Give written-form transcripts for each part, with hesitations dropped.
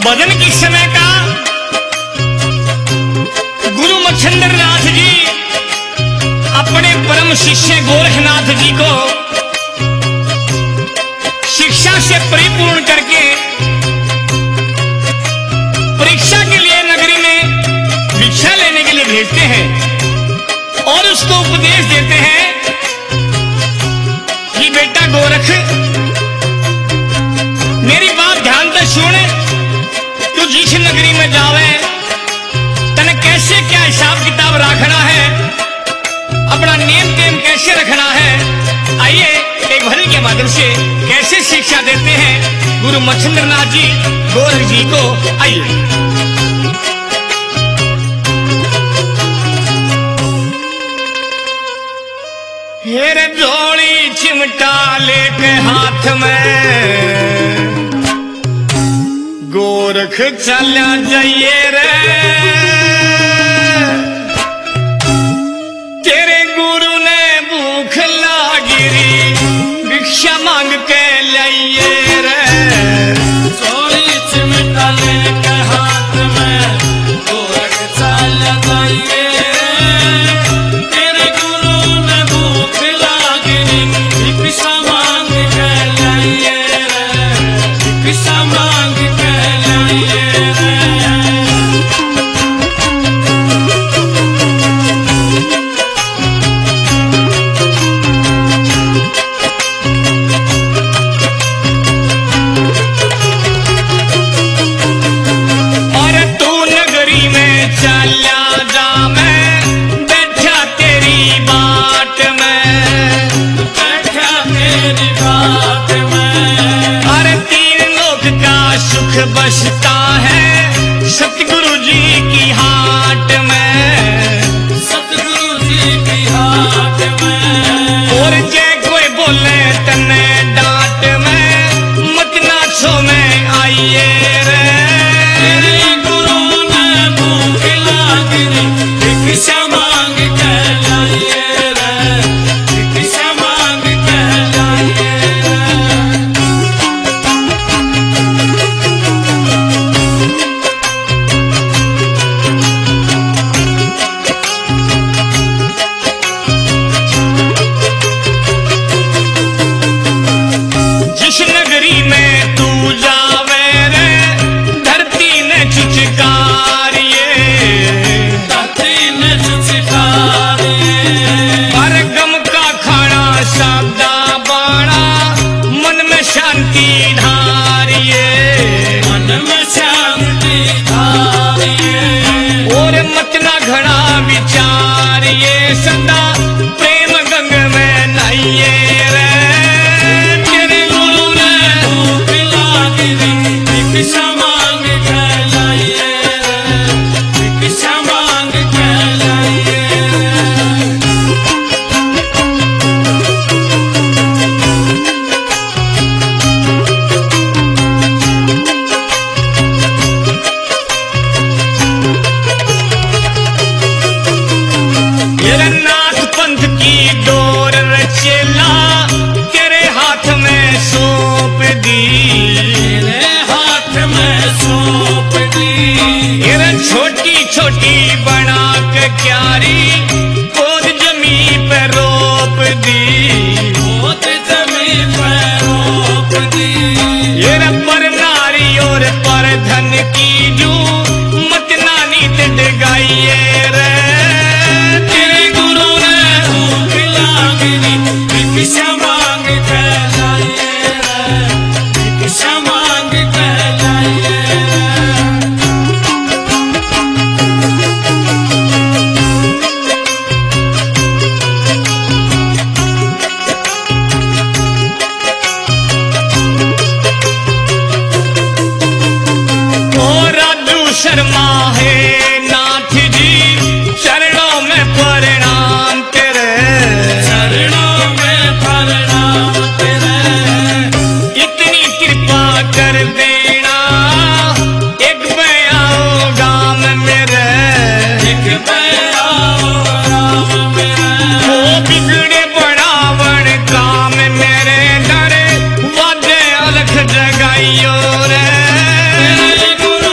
भजन की समय का गुरु मच्छिंद्रनाथ जी अपने परम शिष्य गोरखनाथ जी को शिक्षा से परिपूर्ण करके परीक्षा के लिए नगरी में भिक्षा लेने के लिए भेजते हैं और उसको उपदेश देते हैं कि बेटा गोरख, मेरी बात ध्यान से सुन। तू जिस नगरी में जावे तने कैसे क्या हिसाब किताब रखना है, अपना नेम टेम कैसे रखना है, आइए एक भजन के माध्यम से कैसे शिक्षा देते हैं गुरु मच्छिंद्रनाथ जी गोरख जी को। आइए। हेरे झोली चिमटा लेके हाथ में गोरख चला जाइए रे, तेरे गुरु ने भूख लागिरी भिक्षा मांग के लाइए रे। झोली चिमटा लेके हाथ में गोरख चला जाइए, तेरे गुरु ने भूख लागिरी भिक्षा मांग के लाइए रे, भिक्षा मांग के लाइए रे। बसता है सतगुरु जी की हाट में, सतगुरु जी की हाट में। और जय कोई बोले तने डांट में मत नाचो में आइए रे। तेरे गुरु ने भूख लागिरी भिक्षा मांग के लाइए रे, भिक्षा मांग के लाइए रे। सदा प्रेम गंग में नहाइए रे, तेरे गुरु ने भूख लागिरी भिक्षा मांग के लाइए रे, भिक्षा मांग के लाइए रे। छोटी छोटी बना के क्यारी गोद जमी पे रोप दी, गोद जमी पे रोप दी। ये पर नारी और पर धन की जू मत नानी डगाइए रे, तेरे गुरु ने भूख लागिरी भिक्षा मांग के लाइए रे, भिक्षा मांग के लाइए रे। शर्मा है नाथ जी चरणों में प्रणाम तेरे, चरणों में प्रणाम तेरे। इतनी कृपा कर देना एक बयाओ गाम मेरे, एक बयाओ गाम मेरे। वो बिगड़े बढ़ावण काम मेरे डरे वादे अलख जगाइयो रे।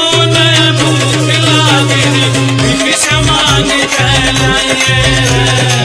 दिए